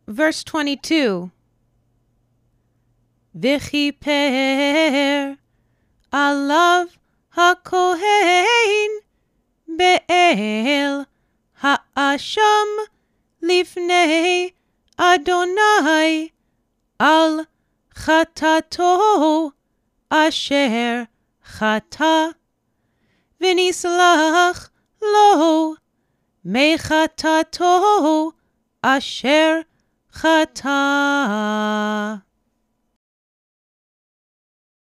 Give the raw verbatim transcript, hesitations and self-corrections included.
verse twenty-two. V'chiper alav hakohen be'el ha'asham lifnei Adonai al chatato asher chata v'nislach lo mechatato asher chata.